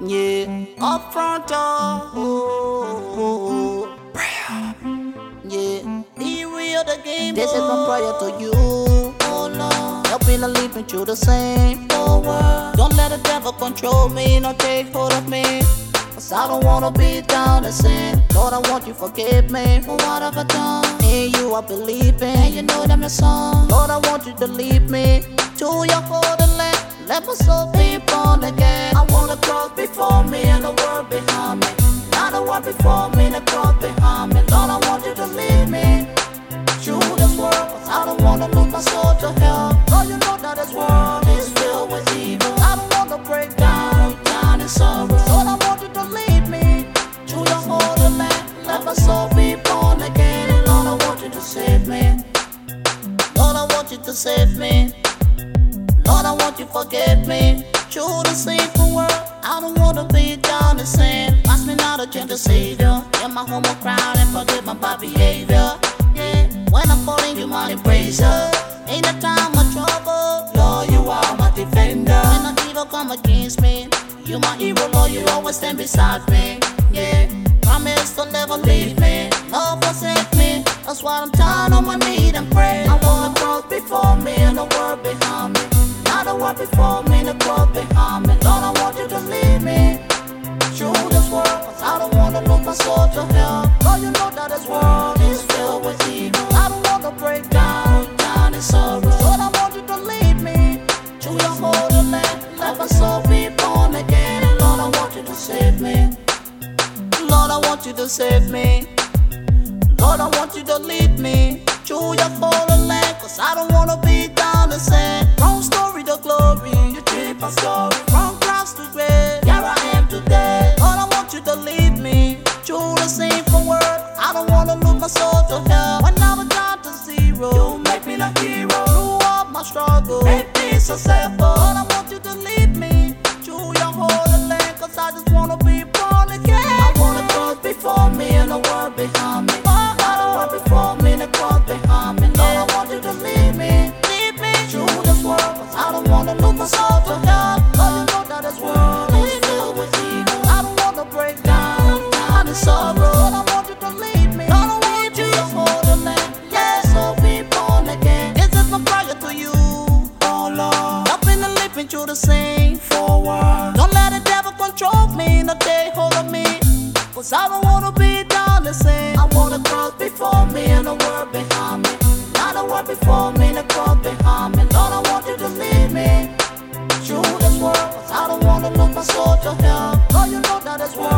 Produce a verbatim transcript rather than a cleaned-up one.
Yeah, up front door. Oh, yeah, be real the game. This is my prayer to you. Oh Lord, help me to lead me through the same forward. Don't let the devil control me, nor take hold of me. Cause I don't wanna be down and sin. Lord, I want you to forgive me for what I've done. In you I believe in, and you know that my song. Lord, I want you to lead me to your holy land. Let my soul be born again. I wanna cross before me and the world behind me. Not the world before me and the cross behind me. Lord, I want you to lead me through this world. Cause I don't wanna lose my soul to hell. Lord, you know that this world is filled with evil. I don't wanna break down, down in sorrow. Lord, I want you to lead me to your holy land. Let my soul be born again. Lord, I want you to save me. Lord, I want you to save me. Lord, I want you to forgive me. Through the sinful world, I don't wanna be down in sin. Pass me now the gentle Savior. Get my home a crown and forgive my bad behavior. Yeah, when I'm falling, you mighty praiser. In the time of trouble, Lord, you are my defender. When the evil come against me, you my hero, Lord, you always stand beside me. Yeah, promise to never leave me, nor forsake me. That's why I'm down on my knees and pray. I wanna cross before me and the world behind me. Not the world before me, the cross behind me. Lord, I want you to lead me through this world. Cause I don't wanna lose my soul to hell. Lord, you know that this world is filled with evil. I don't wanna break down, down in sorrow. Lord, I want you to lead me to your holy land. Let my soul be born again. And Lord, I want you to save me. Lord, I want you to save me. Lord, I want you to lead me to your holy land. Cause I don't wanna be down the sand. From story to glory, you keep my story. From cross to grave, here I am today. Lord, I want you to lead me through the sinful world. I don't wanna lose my soul to hell. When I was down to zero, you make me the hero. Through all my struggle, make me successful. Lord, I want you to lead me through your holy land. Cause I just wanna be born again. I wanna cross before me and the world behind me. Before me, the cross behind me. Lord, I want you to lead me, lead me through this world. Cause I don't wanna lose my soul to hell. Lord, you know that this world is filled with evil. I don't wanna break down, down in sorrow. Lord, I want you to lead me. Lord, I want you to hold the land. Yes, so be born again. This is my prayer to you, oh Lord. Help me to live me through the same forward. Don't let the devil control me, no take hold of me. Cause I don't wanna be down the same. I wanna cross before me and the world behind me. Not the world before me, the cross behind me. Lord, I want you to lead me through this world. Cause I don't wanna lose my soul to hell. Lord, you know that this world